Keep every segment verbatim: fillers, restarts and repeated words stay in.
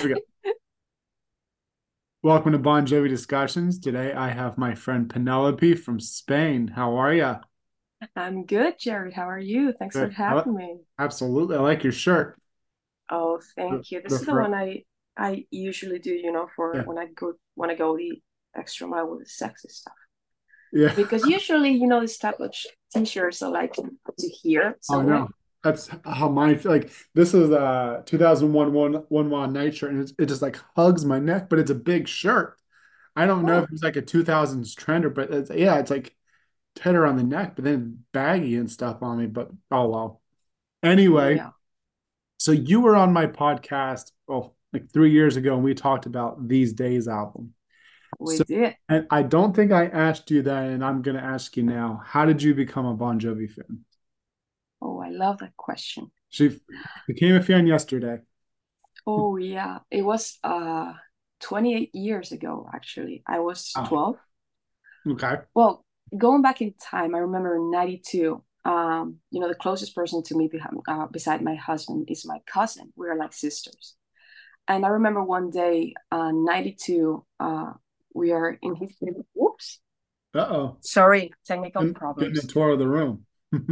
we go. Welcome to Bon Jovi Discussions. Today I have my friend Penelope from Spain. How are you? I'm good, Jared. How are you? Thanks for Good. I li- having me. Absolutely. I like your shirt. Oh, The, thank you. the This is the fr one I I usually do, you know, for yeah. when I go want to go the extra mile with the sexy stuff. Yeah. Because usually, you know, this type of sh- t-shirts are like to here. Oh So like, no. That's how my like this is a two thousand one one one one night shirt and it, it just like hugs my neck, but it's a big shirt. I don't know if oh, it's like a two thousands trend or but it's, yeah, it's like tighter on the neck, but then baggy and stuff on me, but oh well. Anyway, yeah, so you were on my podcast, oh, like three years ago, and we talked about These Days album. we So, did. and I don't think I asked you that, and I'm going to ask you now. How did you become a Bon Jovi fan? Oh, I love that question. She became a fan yesterday. Oh yeah, it was uh twenty-eight years ago actually. I was Oh, twelve. okay. Well, going back in time, I remember in ninety-two, um, you know, the closest person to me behind, uh, beside my husband is my cousin. We're like sisters. And I remember one day, uh, ninety-two, uh, we are in his, whoops, Uh-oh. sorry, technical Getting, getting a problems. tour of the room.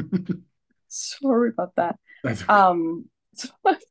Sorry about that. That's okay. Um, so,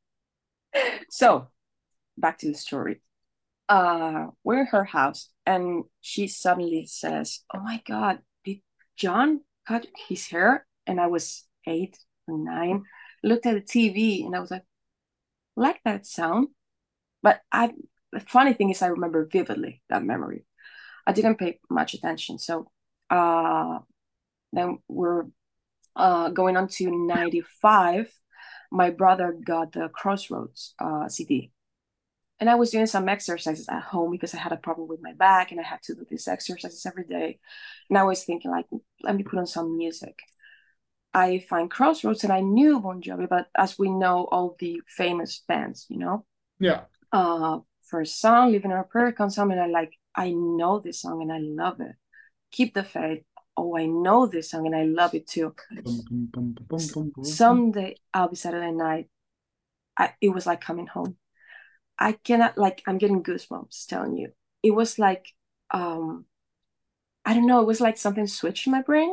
so back to the story. Uh, we're in her house and she suddenly says, "Oh my God, did John cut his hair?" And I was eight or nine. Looked at the T V and I was like, like that sound. But I, the funny thing is, I remember vividly that memory. I didn't pay much attention. So uh, then we're uh, going on to ninety-five. My brother got the Crossroads uh, C D. And I was doing some exercises at home because I had a problem with my back and I had to do these exercises every day. And I was thinking, like, let me put on some music. I find Crossroads and I knew Bon Jovi, but as we know, all the famous bands, you know, Yeah. uh, first song, Living on a Prayer comes on, and I like, I know this song and I love it. Keep the Faith. Oh, I know this song and I love it too. Bum, bum, bum, bum, bum, bum, bum. Someday I'll be Saturday night. I, it was like coming home. I cannot like I'm getting goosebumps telling you. It was like um I don't know, it was like something switched in my brain.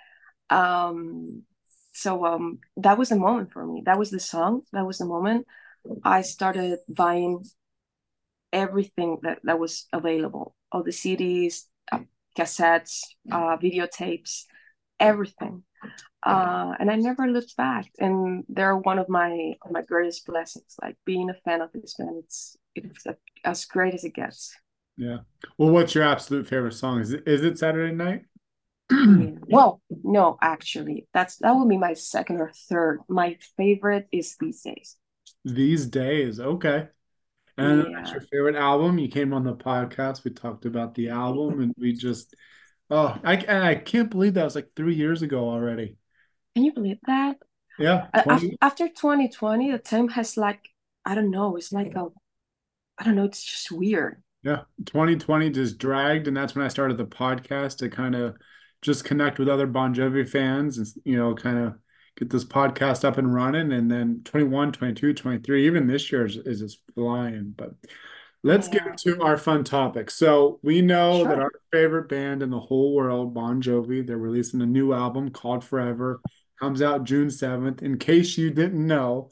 Um so um that was the moment for me. That was the song, that was the moment. I started buying everything that, that was available. All the C Ds, uh, cassettes, uh videotapes, everything. Uh and I never looked back. And they're one of my my greatest blessings. Like being a fan of this band, it's it's a, as great as it gets. Yeah. Well, what's your absolute favorite song? Is it, is it Saturday Night? Yeah. Well, no, actually, that's that would be my second or third. My favorite is These Days. These Days. Okay. And that's Yeah. your favorite album. You came on the podcast. We talked about the album, and we just oh, I and I can't believe that was like three years ago already. Can you believe that? Yeah, Af- twenty. After twenty twenty, the time has like I don't know. It's like a I don't know. It's just weird. Yeah, twenty twenty just dragged, and that's when I started the podcast to kind of just connect with other Bon Jovi fans and you know kind of get this podcast up and running. And then twenty one, twenty two, twenty three, even this year is, is just flying. But let's get Yeah. into our fun topic. So we know that Sure. our favorite band in the whole world, Bon Jovi, they're releasing a new album called Forever. Comes out June seventh. In case you didn't know.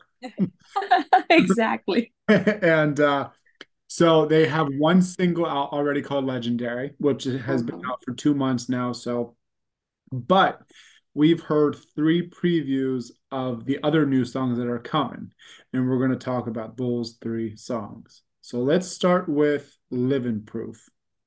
Exactly. And uh, so they have one single out already called Legendary, which has been Mhm. out for two months now. So, but we've heard three previews of the other new songs that are coming, and we're going to talk about those three songs. So let's start with Living Proof.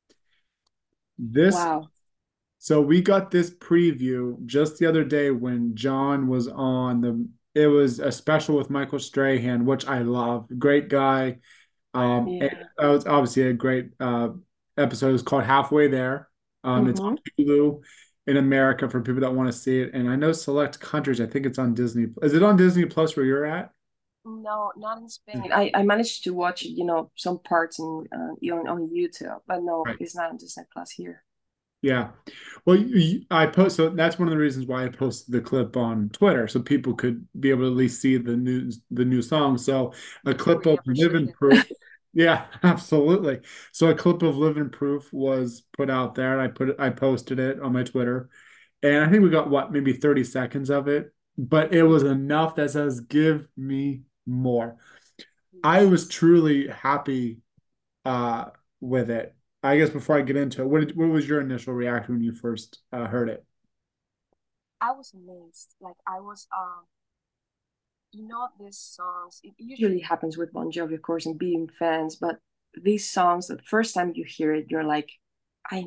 This, Wow. so we got this preview just the other day when John was on the, it was a special with Michael Strahan, which I love. Great guy. Um, it, Yeah. that was obviously a great uh, episode. It's called Halfway There. Um, it's on Hmm. Hulu in America for people that want to see it. And I know select countries, I think it's on Disney. Is it on Disney Plus where you're at? No, not in Spain. I, I managed to watch, you know, some parts in uh, on, on YouTube, but no, Right. it's not on Disney Plus here. Yeah. Well, you, you- I post, so that's one of the reasons why I posted the clip on Twitter, so people could be able to at least see the new the new song. So a clip Really of appreciate Living Proof. it. Yeah, absolutely. So a clip of Living Proof was put out there, and I put it, I posted it on my Twitter, and I think we got what, maybe thirty seconds of it, but it was enough that says, "Give me more." I Yes. was truly happy uh with it. I guess before I get into it, what did, what was your initial reaction when you first uh, heard it? I was amazed. Like I was um you know these songs it usually happens with Bon Jovi, of course, and being fans, but these songs, the first time you hear it, you're like, I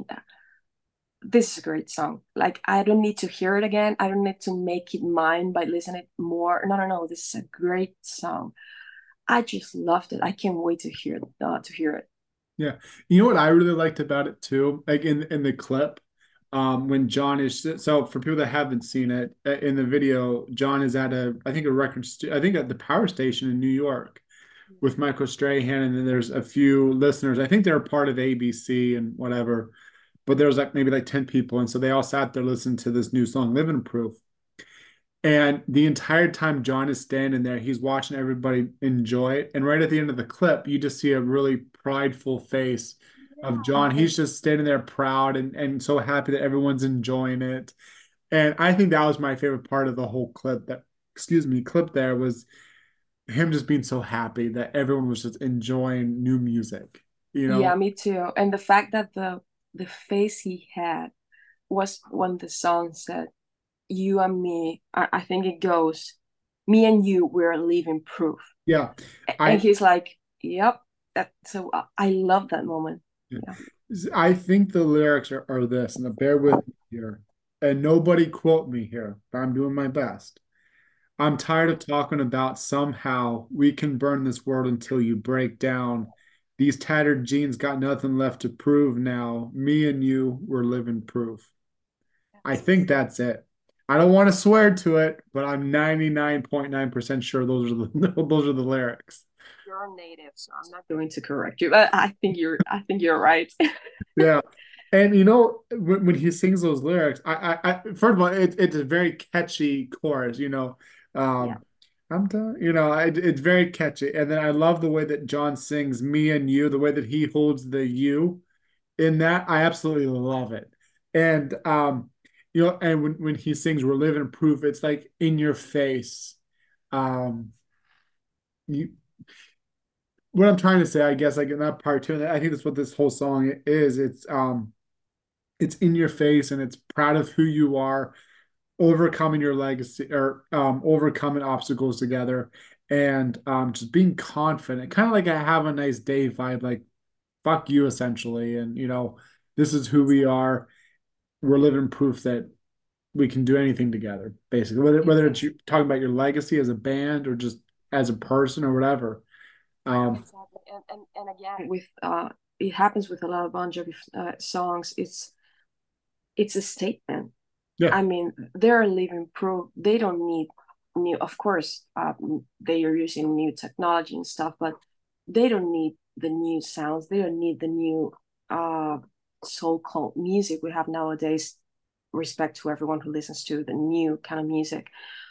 this is a great song. Like I don't need to hear it again. I don't need to make it mine by listening more. No, no, no. This is a great song. I just loved it. I can't wait to hear uh, to hear it. Yeah. You know what I really liked about it too? Like in in the clip, um, when John is so for people that haven't seen it, uh, in the video, John is at a I think a record stu I think at the power station in New York with Michael Strahan, and then there's a few listeners. I think they're part of A B C and whatever, but there was like maybe like ten people, and so they all sat there listening to this new song, Living Proof. And the entire time John is standing there, he's watching everybody enjoy it. And right at the end of the clip, you just see a really prideful face of John. Yeah. He's just standing there proud and, and so happy that everyone's enjoying it. And I think that was my favorite part of the whole clip that, excuse me, clip there was him just being so happy that everyone was just enjoying new music, you Yeah, know? me too. And the fact that the the face he had was when the song said, "You and me," I, I think it goes, "Me and you, we're living proof." Yeah. And I he's like, "Yep." That so I, I love that moment. Yeah. I think the lyrics are, are this, and bear with me here. And nobody quote me here, but I'm doing my best. I'm tired of talking about somehow we can burn this world until you break down. These tattered jeans got nothing left to prove now. Me and you, we're living proof. I think that's it. I don't want to swear to it, but I'm ninety-nine point nine percent sure those are the those are the lyrics. You're a native, so I'm not going to correct you. But I think you're I think you're right. Yeah. And you know, when, when he sings those lyrics, I, I, I first of all, it, it's a very catchy chorus, you know. Yeah. Um, I'm done, you know, it, it's very catchy. And then I love the way that John sings me and you, the way that he holds the you in that. I absolutely love it. And um, you know, and when, when he sings We're Living Proof, it's like in your face. Um, you what I'm trying to say, I guess, like in that part too, and I think that's what this whole song is. It's um it's in your face and it's proud of who you are, overcoming your legacy or um, overcoming obstacles together and um, just being confident, kind of like a have a nice day vibe, like fuck you essentially. And, you know, this is who we are. We're living proof that we can do anything together, basically, whether, Yeah. whether it's you talking about your legacy as a band or just as a person or whatever. Um, Exactly. And and, and again, with uh it happens with a lot of Bon Jovi uh, songs. It's it's a statement. yeah, I mean, they're living proof. They don't need new, of course, uh, they are using new technology and stuff, but they don't need the new sounds. They don't need the new uh, so-called music we have nowadays. Respect to everyone who listens to the new kind of music.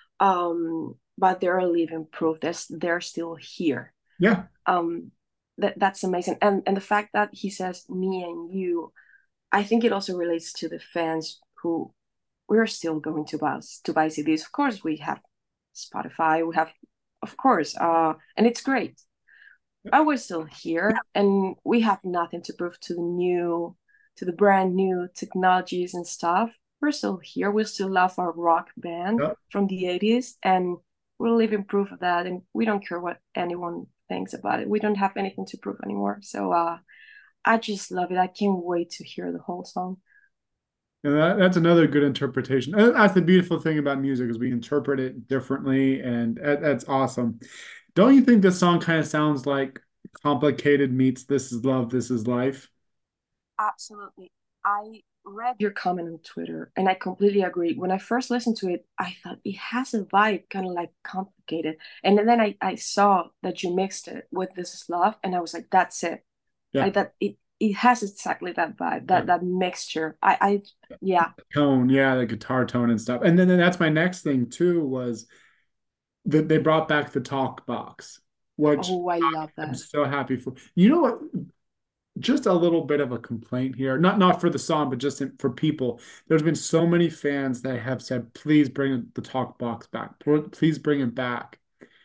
Um, but they're living proof. They're, they're still here. yeah, Um, that that's amazing. And and the fact that he says me and you, I think it also relates to the fans who we're still going to buy to buy C Ds. Of course, we have Spotify. We have, of course, uh, and it's great. But we're still here, and we have nothing to prove to the new, to the brand new technologies and stuff. We're still here. We still love our rock band yeah. from the eighties, and we're living proof of that. And we don't care what anyone thinks about it. We don't have anything to prove anymore. So uh, I just love it. I can't wait to hear the whole song. And that, that's another good interpretation. And that's the beautiful thing about music is we interpret it differently, and that, that's awesome. Don't you think this song kind of sounds like Complicated meets This Is Love, This Is Life? Absolutely. I read your comment on Twitter and I completely agree. When I first listened to it, I thought it has a vibe kind of like complicated. And then I, I saw that you mixed it with This Is Love and I was like, that's it. Yeah, Like that it it has exactly that vibe, yeah. that that mixture. I I yeah. Tone, yeah, the guitar tone and stuff. And then, then that's my next thing too was that they brought back the talk box. which Oh, I love I'm that. so happy for. You know what? Just a little bit of a complaint here, not not for the song, but just in, for people. There's been so many fans that have said, "Please bring the talk box back. Please bring it back."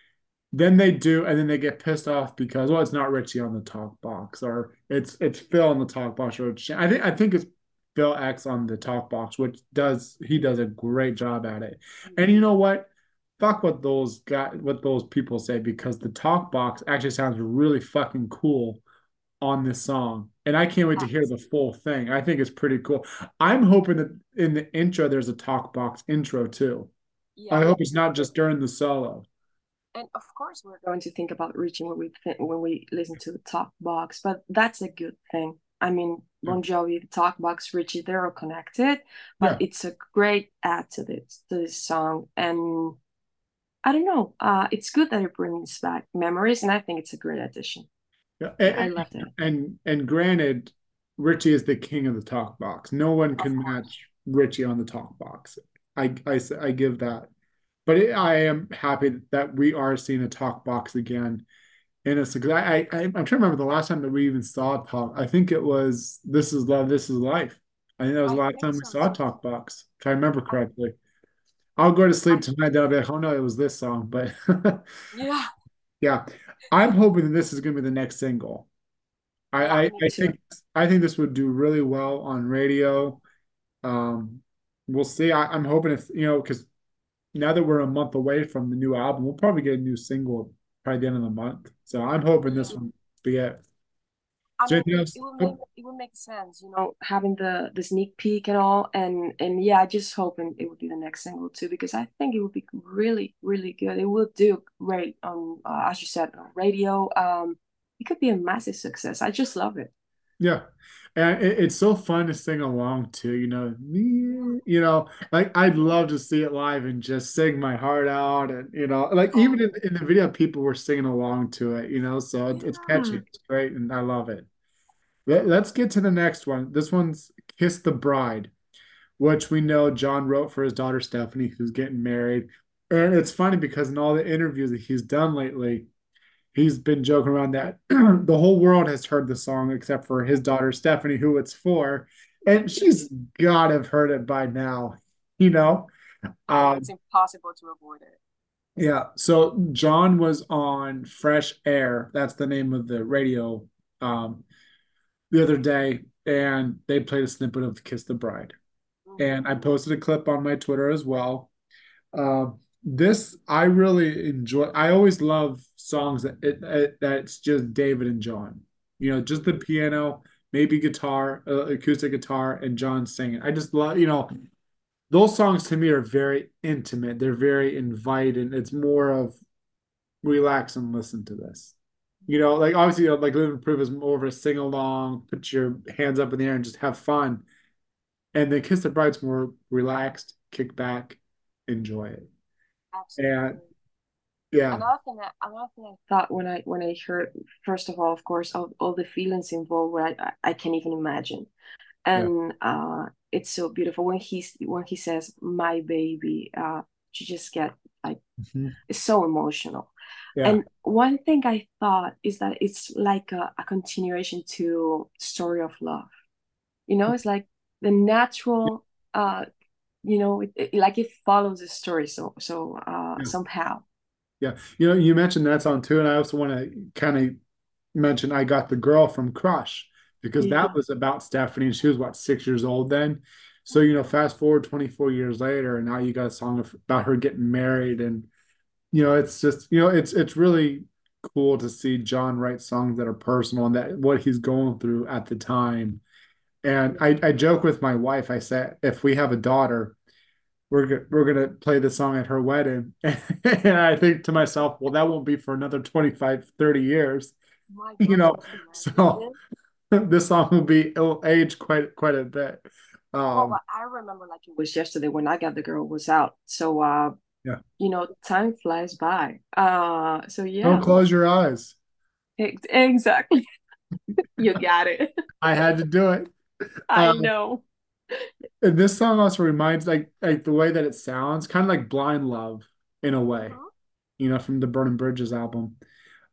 Then they do, and then they get pissed off because, well, it's not Richie on the talk box, or it's it's Phil on the talk box, or I think I think it's Phil X on the talk box, which does he does a great job at it. And you know what? Fuck what those guys, what those people say, because the talk box actually sounds really fucking cool on this song. And I can't wait to hear Yes. the full thing. I think it's pretty cool. I'm hoping that in the intro there's a talk box intro too. I Yeah, hope me it's too. not just during the solo. And of course, we're going to think about reaching when we think, when we listen to the talk box, but that's a good thing. I mean, Yeah. Bon Jovi, the talk box, Richie, they're all connected, but Yeah. it's a great add to this to this song. And I don't know, uh, it's good that it brings back memories, and I think it's a great addition. Yeah. I And, loved it. and and granted, Richie is the king of the talk box. No one Of can course. match Richie on the talk box. I I, I give that. But it, I am happy that we are seeing a talk box again. And it's because I, I I'm trying to remember the last time that we even saw a talk. I think it was This Is Love, This Is Life. I think that was the I last think time we so saw a too. talk box, if I remember I, correctly. I'll go to sleep I, tonight. Then I'll be like, oh no, it was this song. But yeah, yeah, I'm hoping that this is going to be the next single. I, yeah, I me I too. think I think this would do really well on radio. Um, we'll see. I, I'm hoping if you know because now that we're a month away from the new album, we'll probably get a new single probably the end of the month. So I'm hoping this Yeah. one be it. Is I there mean, anything it, else? it would make Oh, it would make sense, you know, having the the sneak peek and all, and and yeah, I just hoping it would be the next single too, because I think it would be really, really good. It will do great on, uh, as you said, on radio. Um, it could be a massive success. I just love it. yeah. And it, it's so fun to sing along to, you know, Yeah. you know, like I'd love to see it live and just sing my heart out. And, you know, like even in, Oh, in the video, people were singing along to it, you know, so it, it's catchy. yeah. It's great. And I love it. Let, let's get to the next one. This one's Kiss the Bride, which we know John wrote for his daughter Stephanie, who's getting married. And it's funny because in all the interviews that he's done lately, he's been joking around that the whole world has heard the song except for his daughter Stephanie, who it's for, and she's got to have heard it by now, you know. I know it's Um, impossible to avoid it. yeah. So John was on Fresh Air. That's the name of the radio um, the other day, and they played a snippet of "Kiss the Bride," and I Mhm. posted a clip on my Twitter as well. Um, this I really enjoy. I always love songs that it, it that's just David and John. You know, just the piano, maybe guitar, uh, acoustic guitar, and John singing. I just love, you know, those songs to me are very intimate. They're very inviting. It's more of relax and listen to this. You know, like obviously, you know, like Live and Prove is more of a sing along, put your hands up in the air and just have fun. And then Kiss the Bride's more relaxed, kick back, enjoy it. And Absolutely. yeah, Another thing that another thing I thought when I when I heard, first of all, of course, all, all the feelings involved, where I, I can't even imagine. yeah. And uh it's so beautiful when he's when he says my baby. Uh you just get like, Mhm. it's so emotional. Yeah. And one thing I thought is that it's like a, a continuation to Story of Love. You know, it's like the natural, uh you know, it, it, like it follows the story, so so uh Yeah. somehow. Yeah. You know, you mentioned that song too, and I also want to kind of mention I Got the Girl from Crush because that Yeah. was about Stephanie and she was what, six years old then. So, you know, fast forward twenty-four years later, and now you got a song about her getting married. And, you know, it's just, you know, it's it's really cool to see John write songs that are personal and that what he's going through at the time. And I, I joke with my wife, I said, if we have a daughter, we're go- we're gonna play the song at her wedding. And I think to myself, well, that won't be for another twenty-five, thirty years, My you God, know. can you So imagine? this song will be it'll age quite quite a bit. Well, Um, but I remember like it was yesterday when I Got the Girl was out. So uh, yeah. you know, time flies by. Uh, so Don't yeah, close your eyes. ex- exactly. You got it. I had to do it. I Um, know. and this song also reminds like like the way that it sounds, kind of like Blind Love in a way, Mhm. you know, from the Burning Bridges album.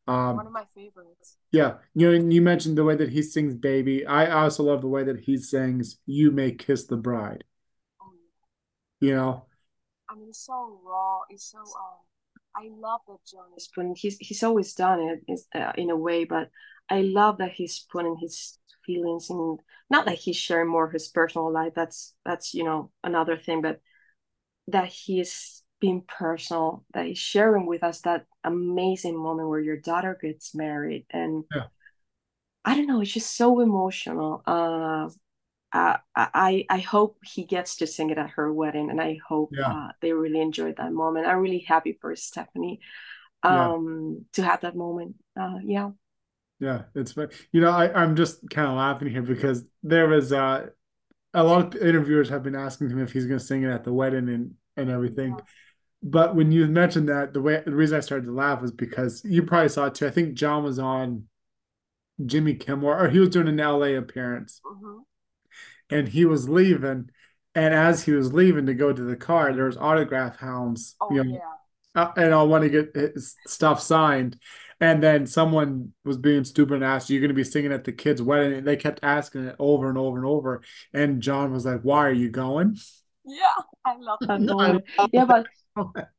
Um, One of my favorites. yeah, you know, and you mentioned the way that he sings "Baby." I also love the way that he sings "You May Kiss the Bride." Oh, yeah. You know, I mean, it's so raw. It's so um. I love that John is putting. He's he's always done it is, uh, in a way, but I love that he's putting his feelings in. Not that he's sharing more of his personal life. That's that's you know another thing, but that he's being personal. That he's sharing with us that amazing moment where your daughter gets married, and yeah, I don't know. It's just so emotional. Uh, uh, I I hope he gets to sing it at her wedding, and I hope yeah, uh, they really enjoyed that moment. I'm really happy for Stephanie yeah, um, to have that moment. Uh, yeah. yeah. It's fun. You know, I I'm just kind of laughing here because there was uh a lot of interviewers have been asking him if he's going to sing it at the wedding and and everything. Yeah. But when you mentioned that, the way the reason I started to laugh was because you probably saw it too. I think John was on Jimmy Kimmel, or he was doing an L A appearance, Hmm. and he was leaving. And as he was leaving to go to the car, there was autograph hounds, Oh you know, yeah. uh, and I want to get his stuff signed. And then someone was being stupid and asked, "You're going to be singing at the kid's wedding?" And they kept asking it over and over and over. And John was like, "Why are you going?" Yeah. I love that I moment. love Yeah, but that.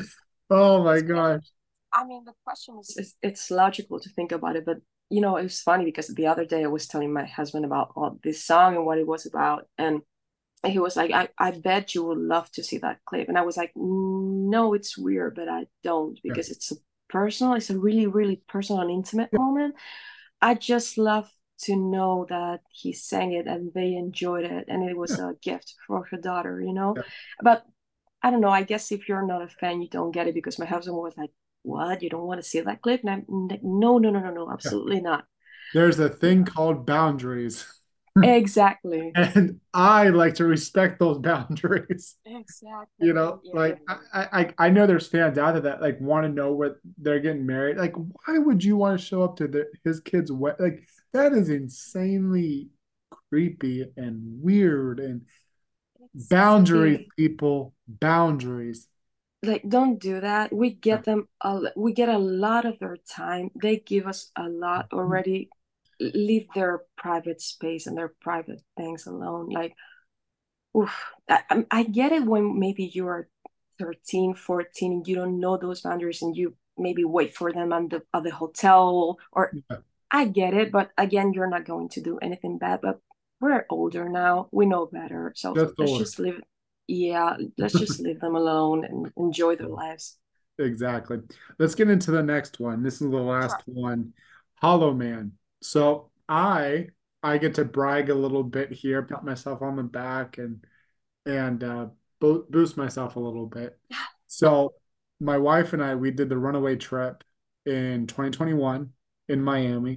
Oh my especially, gosh. I mean, the question is, is it's logical to think about it, but you know, it was funny because the other day I was telling my husband about all this song and what it was about, and he was like, I, I bet you would love to see that clip. And I was like, no, it's weird, but I don't Yeah. because it's a personal, it's a really, really personal and intimate moment. I just love to know that he sang it and they enjoyed it and it was Yeah. a gift for her daughter, you know? Yeah. But I don't know, I guess if you're not a fan, you don't get it because my husband was like, what? You don't want to see that clip? And I'm like, no, no, no, no, no, Yeah. absolutely not. There's a Yeah, thing called boundaries. exactly. And I like to respect those boundaries. You Exactly. know, Yeah. like I, I I know there's fans out there that like want to know what they're getting married. Like, why would you want to show up to the, his kid's wedding? Like, that is insanely creepy and weird. And boundaries, Exactly. people, boundaries. Like, don't do that. We Yeah. get them a, we get a lot of their time. They give us a lot already. Leave their private space and their private things alone. Like, oof, I, I I get it when maybe you are thirteen, fourteen, and you don't know those boundaries and you maybe wait for them at the, at the hotel or Yeah. I get it, but again, you're not going to do anything bad. But we're older now. We know better. So Just let's older. just leave. Yeah, let's just leave them alone and enjoy their lives. Exactly. Let's get into the next one. This is the last Sure. one. Hollow Man. So I I get to brag a little bit here, pat myself on the back and and uh, bo boost myself a little bit. So my wife and I we did the runaway trip in twenty twenty-one in Miami,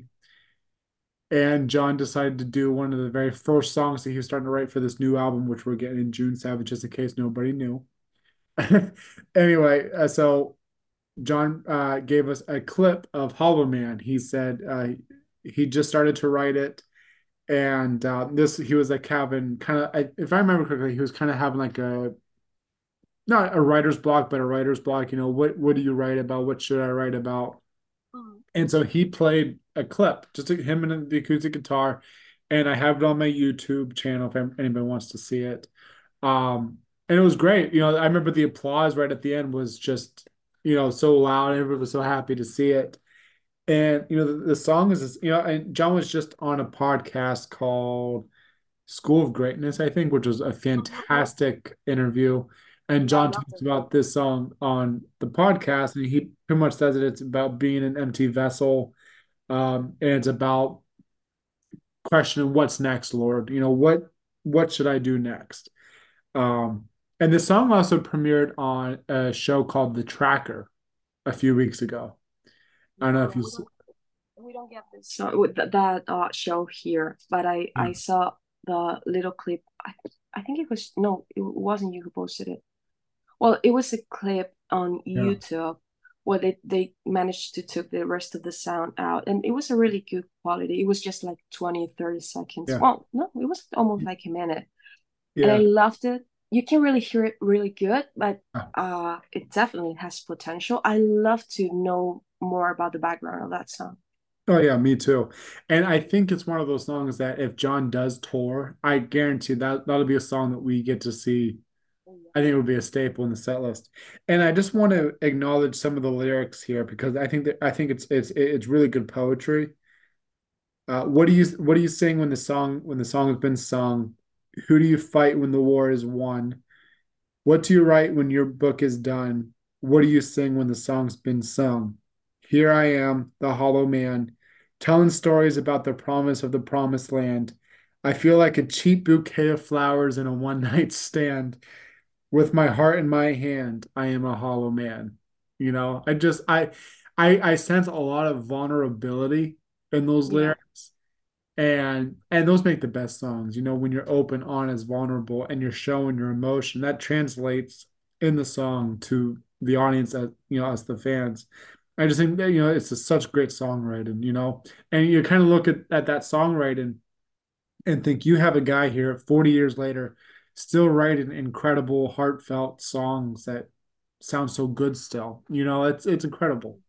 and John decided to do one of the very first songs that he was starting to write for this new album, which we're getting in June seventh, just in case nobody knew. Anyway, uh, so John uh, gave us a clip of Hollow Man. He said uh, he just started to write it, and uh, this he was like having kind of, if I remember correctly, he was kind of having like a not a writer's block, but a writer's block. You know, what what do you write about? What should I write about? Mhm. And so he played a clip, just him and the acoustic guitar, and I have it on my YouTube channel if anybody wants to see it. Um, and it was great. You know, I remember the applause right at the end was just, you know, so loud. Everybody was so happy to see it. And, you know, the, the song is, you know, and John was just on a podcast called School of Greatness, I think, which was a Mhm. fantastic interview. And Yeah, I John loved talks it. about this song on the podcast, and he pretty much says that it's about being an empty vessel. Um, and it's about questioning what's next, Lord. You know, what what should I do next? Um, and the song also premiered on a show called The Tracker a few weeks ago. I don't know Yeah, if you, we don't we don't get this so with th- that uh, show here, but I yeah, I saw the little clip. I I think it was no, it wasn't you who posted it. Well, it was a clip on yeah, YouTube where they, they managed to took the rest of the sound out and it was a really good quality. It was just like twenty, thirty seconds. yeah, Well, no, it was almost like a minute. And I yeah, loved it. You can really hear it really good, but yeah, uh it definitely has potential. I love to know more about the background of that song. Oh yeah, me too. And I think it's one of those songs that if John does tour, I guarantee that that'll be a song that we get to see. I think it would be a staple in the set list. And I just want to acknowledge some of the lyrics here because I think that I think it's it's it's really good poetry. Uh, what do you what do you sing when the song when the song has been sung? Who do you fight when the war is won? What do you write when your book is done? What do you sing when the song's been sung? Here I am, the hollow man, telling stories about the promise of the promised land. I feel like a cheap bouquet of flowers in a one night stand. With my heart in my hand, I am a hollow man. You know, I just I I I sense a lot of vulnerability in those Yeah. lyrics. And and those make the best songs, you know, when you're open, honest, vulnerable, and you're showing your emotion. That translates in the song to the audience, that you know, us the fans. I just think that, you know, it's a, such great songwriting, you know, and you kind of look at, at that songwriting and think you have a guy here forty years later still writing incredible, heartfelt songs that sound so good still. You know, it's it's incredible.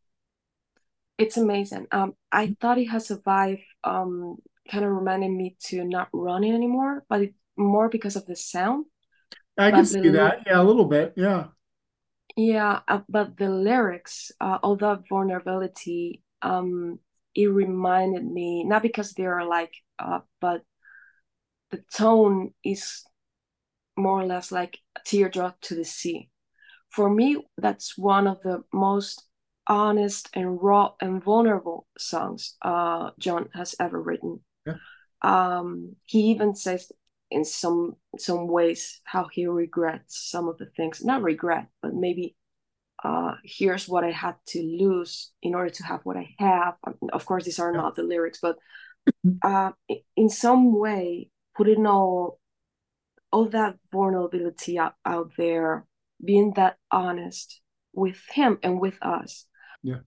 It's amazing. Um, I thought it has a vibe, um, kind of reminding me to Not Running Anymore, but it, more because of the sound. I can But the see l- that. Yeah, a little bit. Yeah. yeah, uh, but the lyrics, uh, all that vulnerability, um, it reminded me, not because they are like, uh, but the tone is more or less like a teardrop to the sea. For me, that's one of the most honest and raw and vulnerable songs uh, John has ever written. Yeah. Um, he even says in some some ways how he regrets some of the things, not regret, but maybe uh, here's what I had to lose in order to have what I have. Of course, these are Yeah. not the lyrics, but uh, in some way, putting all all that vulnerability out, out there, being that honest with him and with us, Yeah.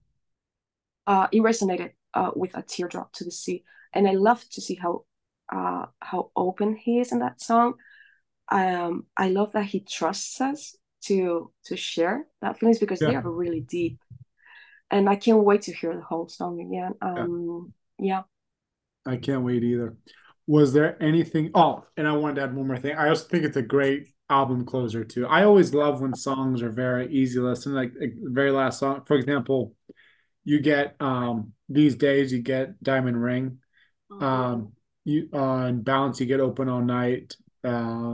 uh, it resonated uh, with a teardrop to the sea. And I love to see how uh, how open he is in that song. Um, I love that he trusts us to to share that feelings because they Yeah. are really deep. And I can't wait to hear the whole song again. Yeah. Um, yeah. I can't wait either. Was there anything? Oh, and I wanted to add one more thing. I also think it's a great album closer too. I always love when songs are very easy to listen. Like, like the very last song, for example, you get um these days you get Diamond Ring. Mhm. Um, you on Balance you get Open All Night. Uh,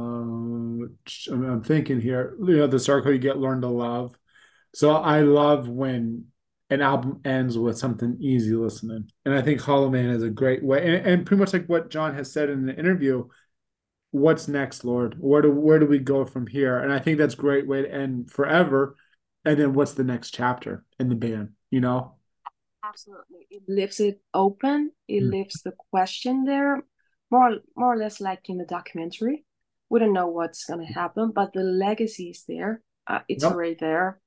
I'm, I'm thinking here, you know, the Circle you get Learn to Love. So I love when an album ends with something easy listening. And I think Hollow Man is a great way. And, and pretty much like what John has said in the interview, what's next, Lord? Where do where do we go from here? And I think that's a great way to end forever. And then what's the next chapter in the band, you know? Absolutely. It leaves it open. It Mm. leaves the question there, more more or less like in the documentary. We don't know what's gonna happen, but the legacy is there. Uh, it's Yep. already there.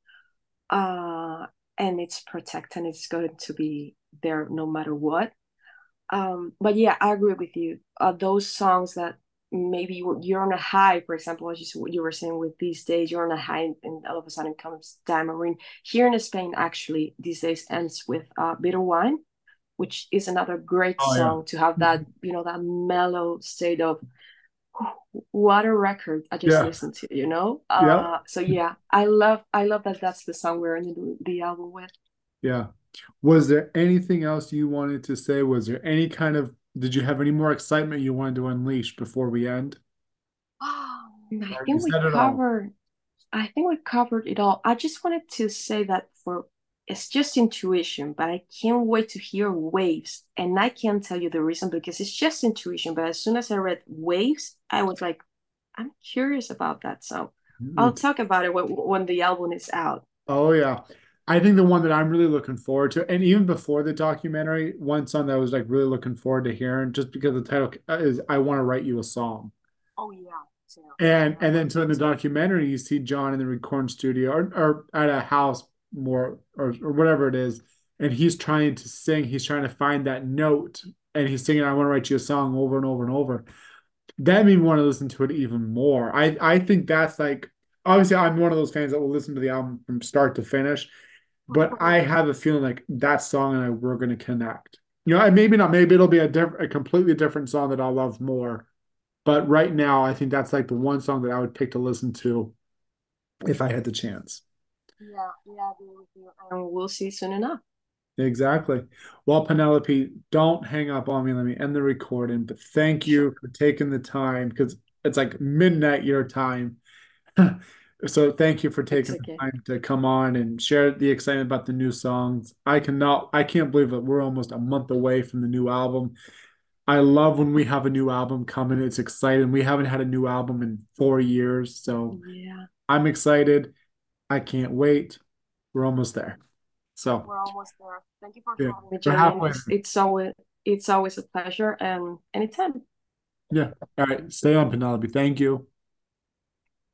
Uh, and it's protected and it's going to be there no matter what. Um, but yeah, I agree with you. Uh, those songs that maybe you, you're on a high, for example, as you, you were saying with these days, you're on a high and all of a sudden comes Diamond. Here in Spain, actually, these days ends with uh, Bitter Wine, which is another great Oh yeah. song to have that, you know, that mellow state of what a record I just Yeah. listened to, you know? Yep. Uh, so yeah, I love, I love that that's the song we're ending the, the album with. Yeah. Was there anything else you wanted to say? Was there any kind of, did you have any more excitement you wanted to unleash before we end? Oh, I Or you think we said it all. covered I think we covered it all. I just wanted to say that for it's just intuition, but I can't wait to hear Waves. And I can't tell you the reason because it's just intuition. But as soon as I read Waves, I was like, I'm curious about that. So Me I'll too. talk about it when, when the album is out. Oh yeah. I think the one that I'm really looking forward to, and even before the documentary, one song that I was like really looking forward to hearing, just because the title is "I Want to Write You a Song." Oh yeah, too. And I and love then so in that the too. documentary, you see John in the recording studio or, or at a house more or, or whatever it is, and he's trying to sing, he's trying to find that note, and he's singing "I Want to Write You a Song" over and over and over. That made me want to listen to it even more. I I think that's like obviously I'm one of those fans that will listen to the album from start to finish. but I have a feeling like that song and I we're gonna connect. You know, and maybe not, maybe it'll be a different, a completely different song that I'll love more. But right now, I think that's like the one song that I would pick to listen to if I had the chance. Yeah, yeah, I agree with you. And we'll see soon enough. Exactly. Well, Penelope, don't hang up on me. Let me end the recording. But thank Sure. you for taking the time because it's like midnight your time. So thank you for It's taking the okay. time to come on and share the excitement about the new songs. I cannot, I can't believe that we're almost a month away from the new album. I love when we have a new album coming. It's exciting. We haven't had a new album in four years, so Yeah, I'm excited. I can't wait. We're almost there. So we're almost there. Thank you for yeah, having me, we're Julian. halfway It's there. it's always it's always a pleasure and anytime. Yeah. All right. Stay on, Penelope. Thank you.